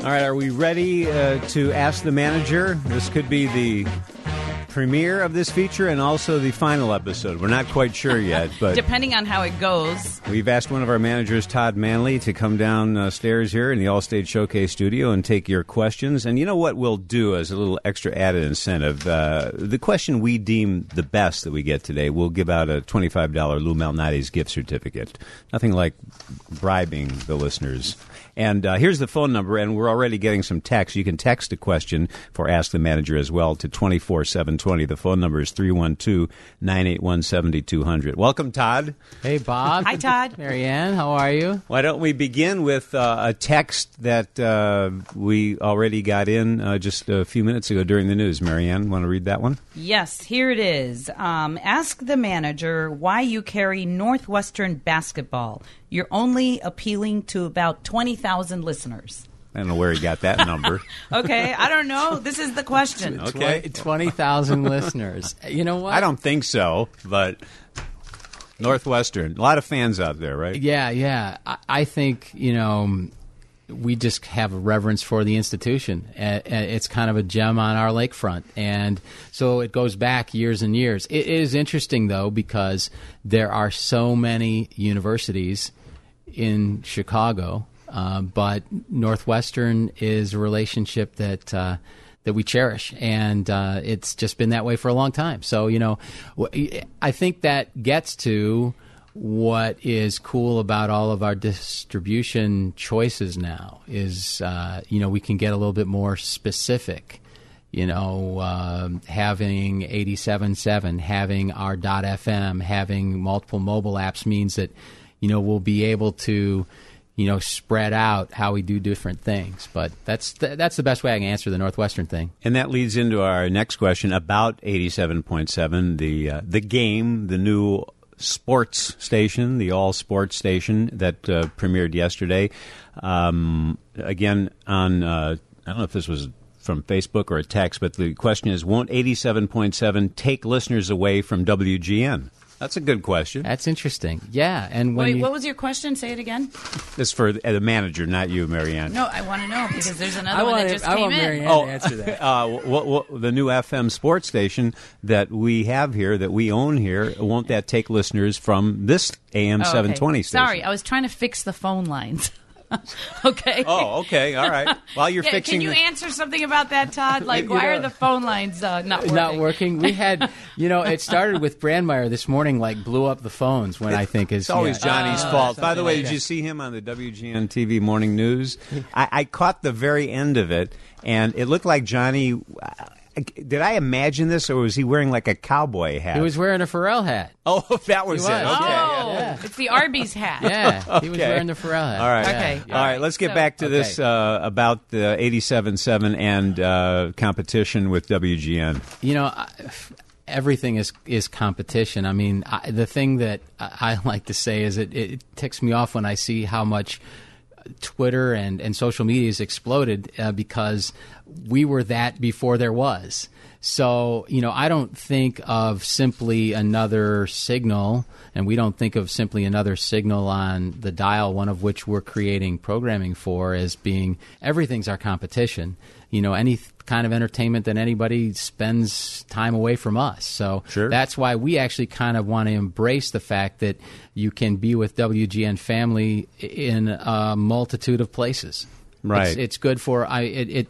All right, are we ready to ask the manager? This could be the premiere of this feature and also the final episode. We're not quite sure yet, but depending on how it goes. We've asked one of our managers, Todd Manley, to come downstairs here in the Allstate Showcase studio and take your questions. And you know what we'll do as a little extra added incentive? The question we deem the best that we get today, we'll give out a $25 Lou Malnati's gift certificate. Nothing like bribing the listeners. And here's the phone number, and we're already getting some text. You can text a question for Ask the Manager as well to 24720. The phone number is 312-981-7200. Welcome, Todd. Hey, Bob. Hi, Todd. Marianne, how are you? Why don't we begin with a text that we already got in just a few minutes ago during the news. Marianne, want to read that one? Yes, here it is. Ask the manager why you carry Northwestern basketball. You're only appealing to about 20,000 listeners. I don't know where he got that number. Okay, I don't know. This is the question. Okay. 20,000 listeners. You know what? I don't think so, but Northwestern. A lot of fans out there, right? Yeah. I think, we just have a reverence for the institution. It's kind of a gem on our lakefront. And so it goes back years and years. It is interesting, though, because there are so many universities in Chicago, but Northwestern is a relationship that we cherish, and it's just been that way for a long time. So, I think that gets to what is cool about all of our distribution choices now is, we can get a little bit more specific. Having 87.7, having our .fm, having multiple mobile apps means that, we'll be able to, spread out how we do different things. But that's the best way I can answer the Northwestern thing. And that leads into our next question about 87.7, the game, the new sports station, the all sports station that premiered yesterday. Again, on I don't know if this was from Facebook or a text, but the question is, won't 87.7 take listeners away from WGN? That's a good question. That's interesting. Yeah. And Wait, what was your question? Say it again. This is for the manager, not you, Marianne. No, I want to know because there's another one that just came in. I want Marianne to answer that. The new FM sports station that we have here, that we own here, won't that take listeners from this AM 720 station? Sorry, I was trying to fix the phone lines. Okay. Oh, okay. All right. While you're fixing... Can you answer something about that, Todd? Like, why are the phone lines not working? Not working? We had, it started with Brandmeier this morning, blew up the phones when I think is... It's always Johnny's fault. By the way, did you see him on the WGN TV Morning News? I caught the very end of it, and it looked like Johnny... Did I imagine this, or was he wearing like a cowboy hat? He was wearing a Pharrell hat. Oh, that was it. Okay. Oh, it's the Arby's hat. Yeah, he was wearing the Pharrell hat. All right. Okay. All right, let's get back to this about the 87.7 and competition with WGN. Everything is competition. I mean, the thing that I like to say is it ticks me off when I see how much Twitter and social media has exploded because we were that before there was. So, I don't think of simply another signal, and we don't think of simply another signal on the dial, one of which we're creating programming for, as being everything's our competition. Any kind of entertainment that anybody spends time away from us. So That's why we actually kind of want to embrace the fact that you can be with WGN family in a multitude of places. Right. It's good for I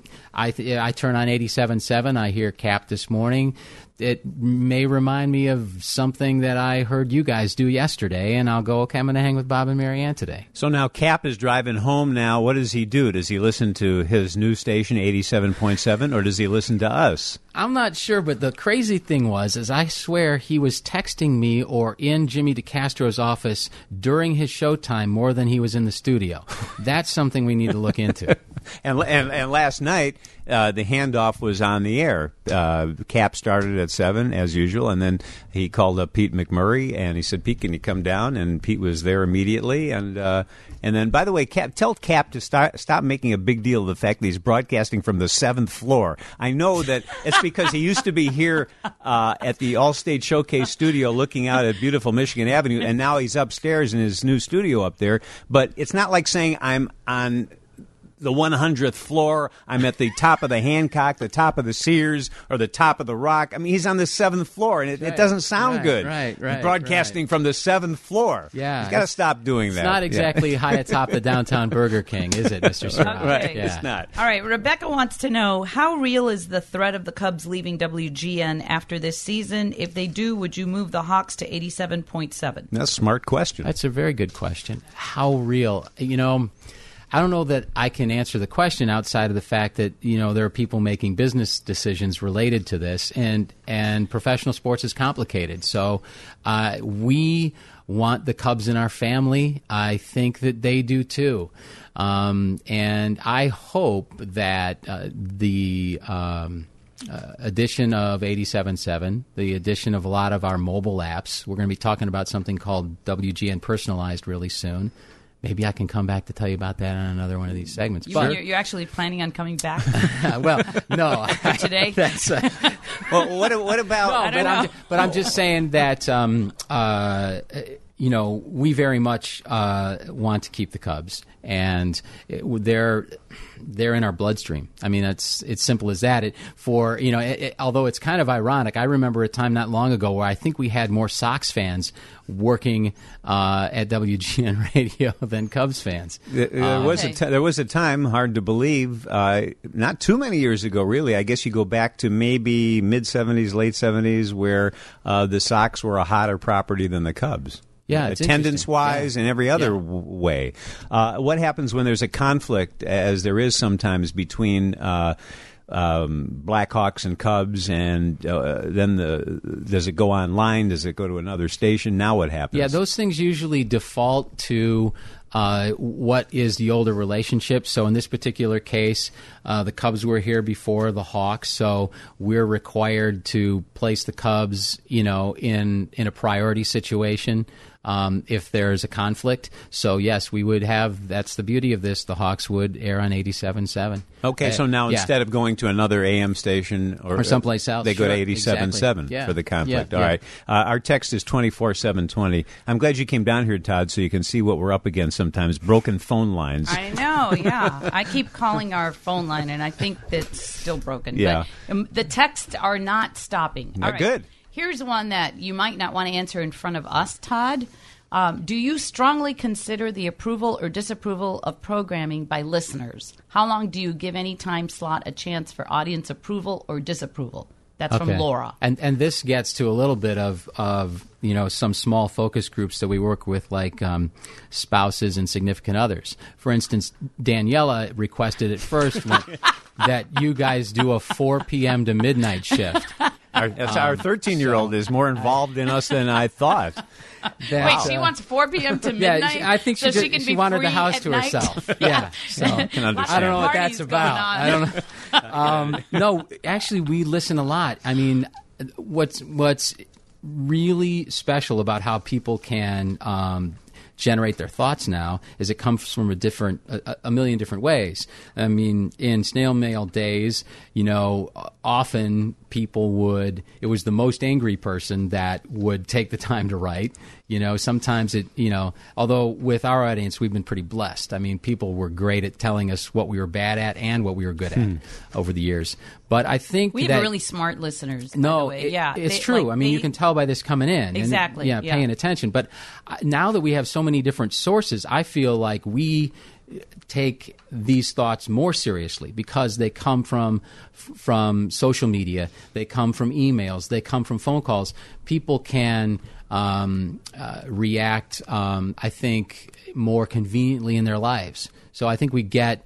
turn on 87.7. I hear Cap this morning. It may remind me of something that I heard you guys do yesterday, and I'll go, okay, I'm going to hang with Bob and Marianne today. So now Cap is driving home now. What does he do? Does he listen to his new station, 87.7, or does he listen to us? I'm not sure, but the crazy thing is I swear he was texting me or in Jimmy DeCastro's office during his showtime more than he was in the studio. That's something we need to look into. And last night, the handoff was on the air. Cap started at 7, as usual, and then he called up Pete McMurray, and he said, Pete, can you come down? And Pete was there immediately. And then, by the way, tell Cap to stop making a big deal of the fact that he's broadcasting from the 7th floor. I know that it's because he used to be here at the Allstate Showcase studio looking out at beautiful Michigan Avenue, and now he's upstairs in his new studio up there. But it's not like saying I'm on the 100th floor. I'm at the top of the Hancock, the top of the Sears, or the top of the Rock. I mean, he's on the 7th floor, and it doesn't sound good. Right. He's broadcasting from the 7th floor. Yeah. He's got to stop doing that. It's not exactly high atop the downtown Burger King, is it, Mr. Sirott? Right, Yeah. it's not. All right, Rebecca wants to know, how real is the threat of the Cubs leaving WGN after this season? If they do, would you move the Hawks to 87.7? That's a smart question. That's a very good question. How real? I don't know that I can answer the question outside of the fact that, there are people making business decisions related to this, and professional sports is complicated. So we want the Cubs in our family. I think that they do too. And I hope that the addition of 87.7, the addition of a lot of our mobile apps, we're going to be talking about something called WGN Personalized really soon. Maybe I can come back to tell you about that on another one of these segments. You're actually planning on coming back? Well, no. Today? That's, well, what about... I'm just saying that, we very much want to keep the Cubs, and they're in our bloodstream. I mean, it's simple as that. Although it's kind of ironic, I remember a time not long ago where I think we had more Sox fans working at WGN Radio than Cubs fans. There was a time, hard to believe, not too many years ago, really. I guess you go back to maybe mid-'70s, late '70s, where the Sox were a hotter property than the Cubs. Yeah, it's attendance-wise and every other way. What happens when there's a conflict, as there is sometimes, between Blackhawks and Cubs, and then does it go online? Does it go to another station? Now what happens? Yeah, those things usually default to what is the older relationship. So in this particular case, the Cubs were here before the Hawks, so we're required to place the Cubs, in a priority situation. If there's a conflict. So, yes, we would have, that's the beauty of this, the Hawks would air on 87.7. Okay, so now instead of going to another AM station or someplace else, they go to 87.7 for the conflict. All right. Our text is 24720. I'm glad you came down here, Todd, so you can see what we're up against sometimes, broken phone lines. I know, yeah. I keep calling our phone line, and I think it's still broken. Yeah. But the texts are not stopping. All right. Good. Here's one that you might not want to answer in front of us, Todd. Do you strongly consider the approval or disapproval of programming by listeners? How long do you give any time slot a chance for audience approval or disapproval? That's from Laura. And this gets to a little bit of some small focus groups that we work with, like spouses and significant others. For instance, Daniela requested at first that you guys do a 4 p.m. to midnight shift. Our 13-year-old is more involved in us than I thought. Wait, she wants 4 p.m. to midnight? I think she wanted the house to herself. Yeah, so I can understand. I don't know what that's about. I don't know. No, actually, we listen a lot. I mean, what's really special about how people can generate their thoughts now is it comes from a million different ways. I mean, in snail mail days, often it was the most angry person that would take the time to write. Sometimes although with our audience, we've been pretty blessed. I mean, people were great at telling us what we were bad at and what we were good at over the years. But I think we have really smart listeners. By the way. It's true. I mean, you can tell by this coming in. Exactly. And, paying attention. But now that we have so many different sources, I feel like we take these thoughts more seriously because they come from social media, they come from emails, they come from phone calls. People can react, I think, more conveniently in their lives. So I think we get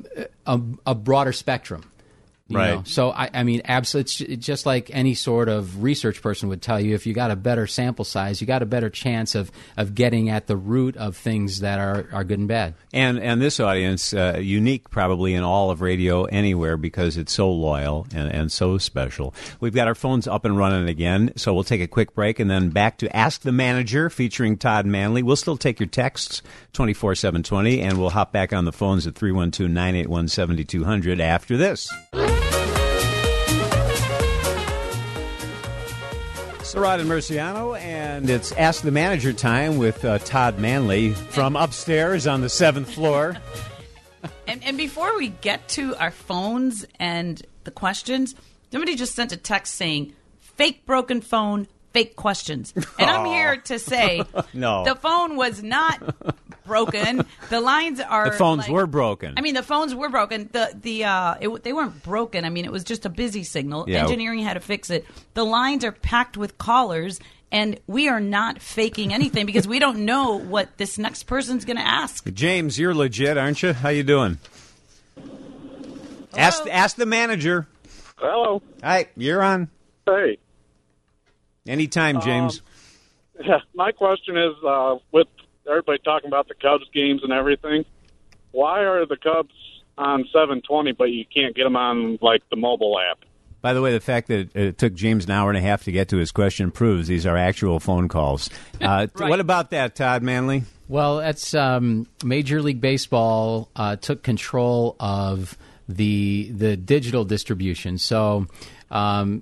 a broader spectrum. Right. So, I mean, absolutely, it's just like any sort of research person would tell you, if you got a better sample size, you got a better chance of getting at the root of things that are good and bad. And this audience, unique probably in all of radio anywhere because it's so loyal and so special. We've got our phones up and running again, so we'll take a quick break and then back to Ask the Manager featuring Todd Manley. We'll still take your texts, 24720, and we'll hop back on the phones at 312-981-7200 after this. Sirott and Murciano, and it's Ask the Manager time with Todd Manley from upstairs on the 7th floor. And before we get to our phones and the questions, somebody just sent a text saying, fake broken phone, fake questions. And I'm here to say No. the phone was not broken. The lines are The phones were broken. I mean, the phones were broken. They weren't broken. I mean, it was just a busy signal. Yeah. Engineering had to fix it. The lines are packed with callers, and we are not faking anything because we don't know what this next person's going to ask. James, you're legit, aren't you? How you doing? Ask the manager. Hello. Hi, you're on. Hey. Anytime, James. My question is, with everybody talking about the Cubs games and everything, why are the Cubs on 720, but you can't get them on, like, the mobile app? By the way, the fact that it took James an hour and a half to get to his question proves these are actual phone calls. Right. What about that, Todd Manley? Well, that's Major League Baseball took control of the digital distribution. So in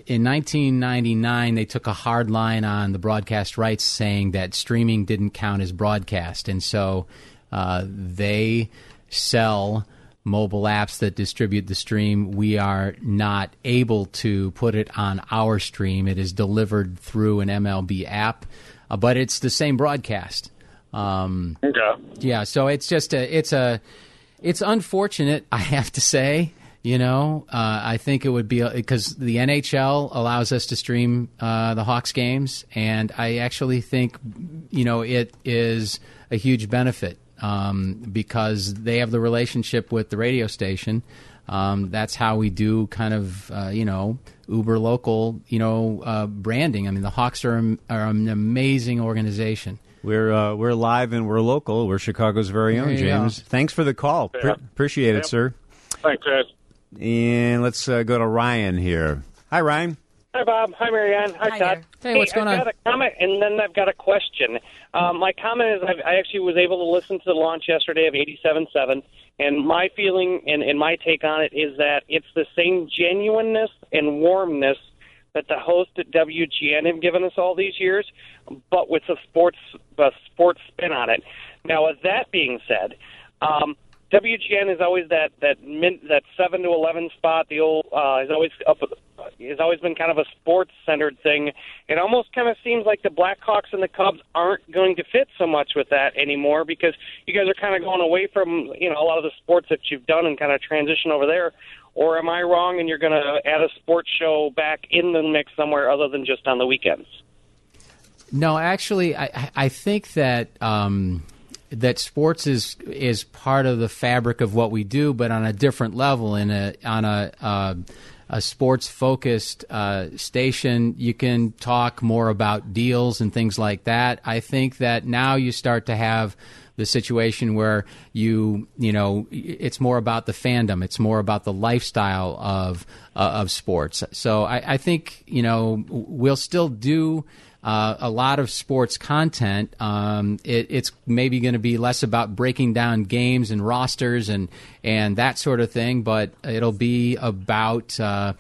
1999, they took a hard line on the broadcast rights, saying that streaming didn't count as broadcast, and so they sell mobile apps that distribute the stream. We are not able to put it on our stream. It is delivered through an MLB app, but it's the same broadcast. Okay. Yeah, so it's just it's unfortunate, I have to say. You know, I think it would be because the NHL allows us to stream the Hawks games, and I actually think, you know, it is a huge benefit because they have the relationship with the radio station. That's how we do kind of, uber local, branding. I mean, the Hawks are an amazing organization. We're live and we're local. We're Chicago's very own, James. Thanks for the call. Yeah. Appreciate it, sir. Thanks, guys. And let's go to Ryan here. Hi, Ryan. Hi, Bob. Hi, Marianne. Hi, Todd. Hey, what's going on? I've got a comment, and then I've got a question. My comment is I actually was able to listen to the launch yesterday of 87.7, and my feeling and my take on it is that it's the same genuineness and warmness that the hosts at WGN have given us all these years, but with a sports spin on it. Now, with that being said, WGN is always that 7 to 11 spot. The old has always been kind of a sports-centered thing. It almost kind of seems like the Blackhawks and the Cubs aren't going to fit so much with that anymore because you guys are kind of going away from a lot of the sports that you've done and kind of transition over there. Or am I wrong and you're going to add a sports show back in the mix somewhere other than just on the weekends? No, actually, I think that that sports is part of the fabric of what we do, but on a different level. On a sports-focused station, you can talk more about deals and things like that. I think that now you start to have the situation where it's more about the fandom, it's more about the lifestyle of sports. So I think we'll still do a lot of sports content. It's maybe going to be less about breaking down games and rosters and that sort of thing, but it'll be about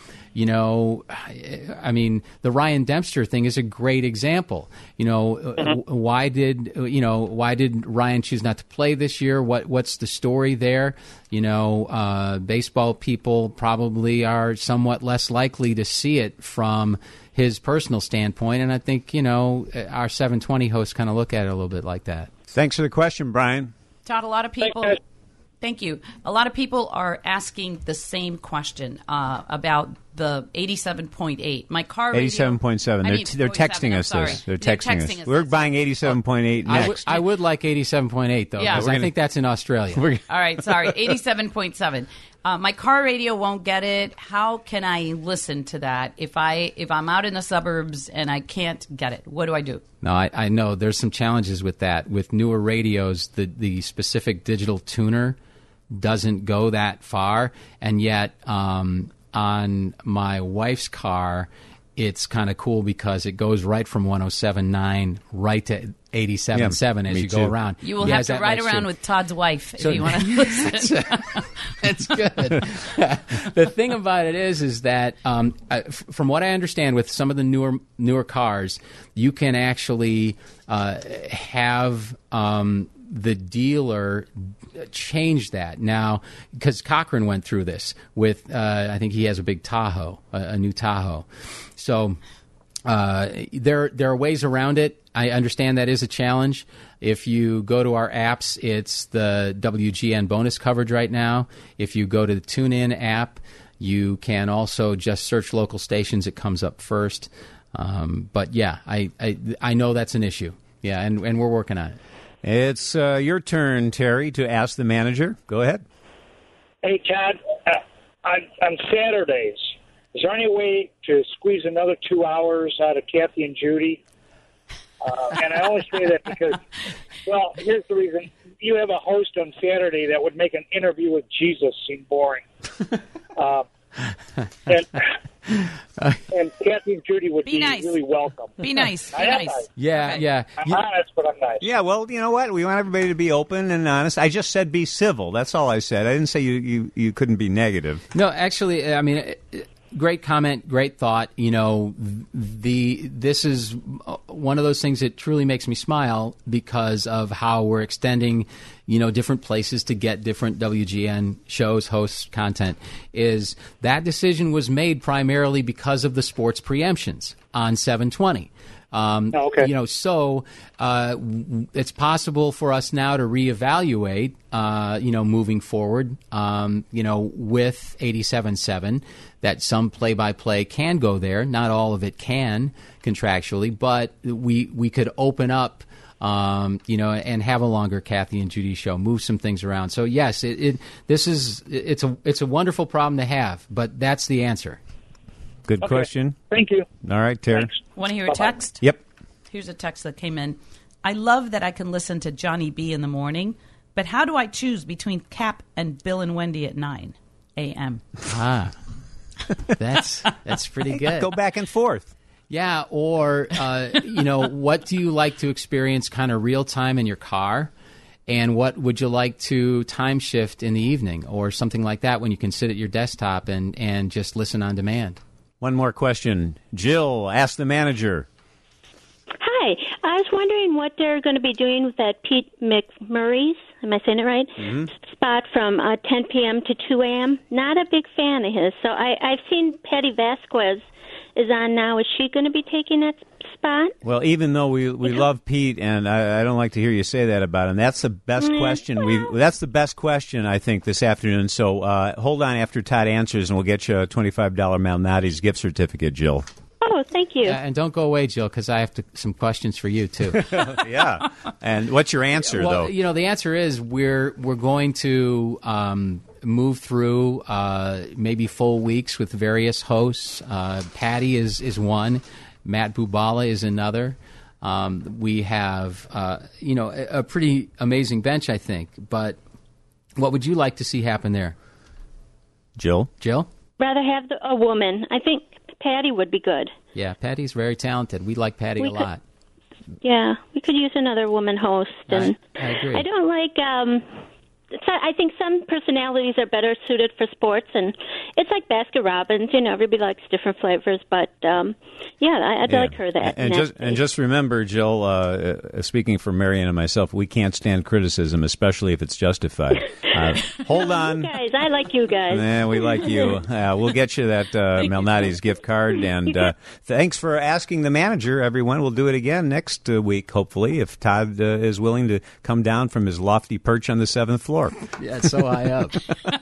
the Ryan Dempster thing is a great example. Why did Ryan choose not to play this year? What's the story there? Baseball people probably are somewhat less likely to see it from his personal standpoint, and I think our 720 hosts kind of look at it a little bit like that. Thanks for the question, Brian. Todd, a lot of people. Thank you. A lot of people are asking the same question about the 87.8. My car radio. 87.7. They're texting us this. They're texting us. We're buying 87.8 next. I would like 87.8, though, because I think that's in Australia. All right, sorry. 87.7. My car radio won't get it. How can I listen to that if I'm out in the suburbs and I can't get it? What do I do? No, I know there's some challenges with that. With newer radios, the specific digital tuner doesn't go that far, and yet on my wife's car, it's kind of cool because it goes right from 107.9 right to 87.7 as you go around. You will have to ride around with Todd's wife if you want to listen. That's good. The thing about it is that from what I understand, with some of the newer cars, you can actually have the dealer changed that now, because Cochran went through this with, I think he has a big Tahoe, a new Tahoe. So there are ways around it. I understand that is a challenge. If you go to our apps, it's the WGN bonus coverage right now. If you go to the TuneIn app, you can also just search local stations. It comes up first. But yeah, I know that's an issue. Yeah, and we're working on it. It's your turn, Terry, to ask the manager. Go ahead. Hey, Todd, on Saturdays, is there any way to squeeze another 2 hours out of Kathy and Judy? And I only say that because, well, here's the reason. You have a host on Saturday that would make an interview with Jesus seem boring. And Kathy and Judy would be nice. Really welcome. Be nice. Be I am nice. nice. Yeah, yeah. I'm honest, but I'm nice. Yeah, well, you know what? We want everybody to be open and honest. I just said be civil. That's all I said. I didn't say you couldn't be negative. No, actually, I mean, great comment, great thought. You know, this is one of those things that truly makes me smile because of how we're extending, you know, different places to get different WGN shows, hosts, content. Is that decision was made primarily because of the sports preemptions on 720. Okay. You know, so it's possible for us now to reevaluate, you know, moving forward, you know, with 87.7, that some play-by-play can go there. Not all of it can contractually, but we could open up, you know, and have a longer Kathy and Judy show, move some things around. So yes, it's a wonderful problem to have, but that's the answer. Good question. Thank you. All right, Terry. Thanks. Want to hear a text? Yep. Here's a text that came in. I love that I can listen to Johnny B in the morning, but how do I choose between Cap and Bill and Wendy at 9 a.m.? That's pretty good. Go back and forth. Yeah, or, you know, what do you like to experience kind of real time in your car? And what would you like to time shift in the evening or something like that when you can sit at your desktop and just listen on demand? One more question. Jill, ask the manager. Hi. I was wondering what they're going to be doing with that Pete McMurray's, am I saying it right, spot from 10 p.m. to 2 a.m. Not a big fan of his. So I've seen Patty Vasquez is on now. Is she going to be taking that spot? Well, even though we love Pete, and I don't like to hear you say that about him, that's the best question. That's the best question, I think, this afternoon. So hold on after Todd answers, and we'll get you a $25 Malnati's gift certificate, Jill. Oh, thank you. And don't go away, Jill, because I have some questions for you, too. Yeah. And what's your answer, though? You know, the answer is we're going to move through maybe full weeks with various hosts. Patty is one. Matt Bubala is another. We have, you know, a pretty amazing bench, I think. But what would you like to see happen there? Jill? Rather have a woman. I think Patty would be good. Yeah, Patty's very talented. We like Patty a lot. Yeah, we could use another woman host. And I agree. I don't like... I think some personalities are better suited for sports, and it's like Baskin Robbins. You know, everybody likes different flavors, but I'd like her that. And just remember, Jill, speaking for Marion and myself, we can't stand criticism, especially if it's justified. Hold on, you guys. I like you guys. We like you. We'll get you that Malnati's gift card, and thanks for asking the manager. Everyone, we'll do it again next week, hopefully, if Todd is willing to come down from his lofty perch on the 7th floor. Yeah, so high up.